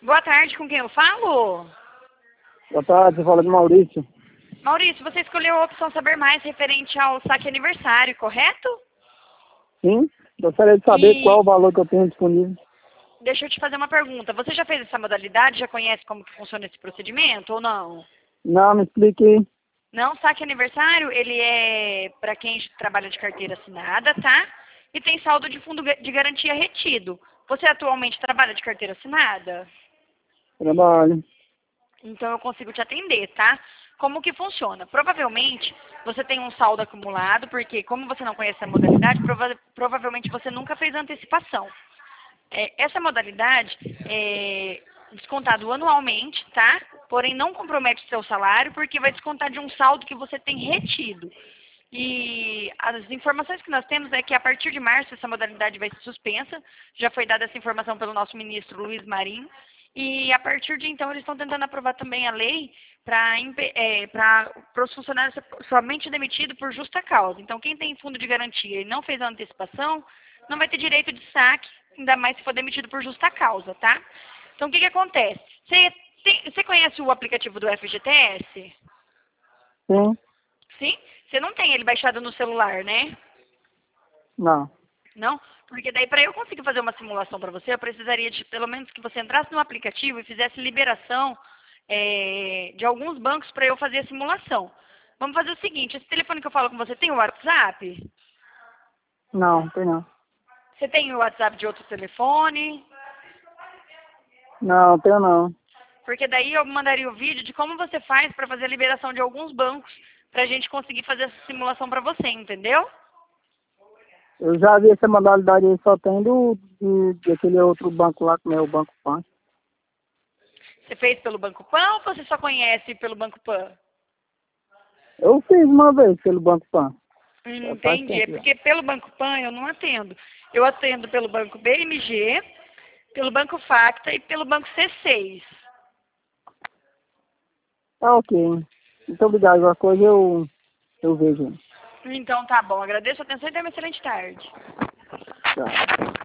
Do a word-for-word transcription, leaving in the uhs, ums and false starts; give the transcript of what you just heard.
Boa tarde, com quem eu falo? Boa tarde, você fala de Maurício. Maurício, você escolheu a opção Saber Mais referente ao saque aniversário, correto? Sim, gostaria de saber E qual o valor que eu tenho disponível. deixa eu te fazer uma pergunta. Você já fez essa modalidade? Já conhece como que funciona esse procedimento ou não? Não, me explique aí. Não, saque aniversário, ele é para quem trabalha de carteira assinada, tá? E tem saldo de fundo de garantia retido. Você atualmente trabalha de carteira assinada? Trabalho. Então eu consigo te atender, tá? Como que funciona? Provavelmente você tem um saldo acumulado, porque como você não conhece a modalidade, prova provavelmente você nunca fez antecipação. É, essa modalidade é descontado anualmente, tá? Porém não compromete seu salário, porque vai descontar de um saldo que você tem retido. E as informações que nós temos é que a partir de março essa modalidade vai ser suspensa. Já foi dada essa informação pelo nosso ministro Luiz Marinho. E a partir de então eles estão tentando aprovar também a lei para é, para os funcionários ser somente demitido por justa causa. Então quem tem fundo de garantia e não fez a antecipação não vai ter direito de saque, ainda mais se for demitido por justa causa, tá? Então o que que acontece? Você, tem, você conhece o aplicativo do F G T S? Sim? Sim? Você não tem ele baixado no celular, né? Não. Não? Porque daí para eu conseguir fazer uma simulação para você, eu precisaria de pelo menos que você entrasse no aplicativo e fizesse liberação é, de alguns bancos para eu fazer a simulação. Vamos fazer o seguinte, esse telefone que eu falo com você tem o WhatsApp? Não, tem não. Você tem o WhatsApp de outro telefone? Não, tenho não. Porque daí eu mandaria o vídeo de como você faz para fazer a liberação de alguns bancos para a gente conseguir fazer essa simulação para você, entendeu? Eu já vi essa modalidade aí, só tem do, de, de aquele outro banco lá, como é o Banco Pan. Você fez pelo Banco Pan ou você só conhece pelo Banco Pan? Eu fiz uma vez pelo Banco Pan. Hum, Já faz entendi. É tempo já. porque pelo Banco Pan eu não atendo. Eu atendo pelo Banco B M G, pelo Banco Facta e pelo Banco C seis. Tá ok. Muito obrigado. Qualquer coisa eu, eu vejo. Então tá bom. Agradeço a atenção e tenha uma excelente tarde. Tchau.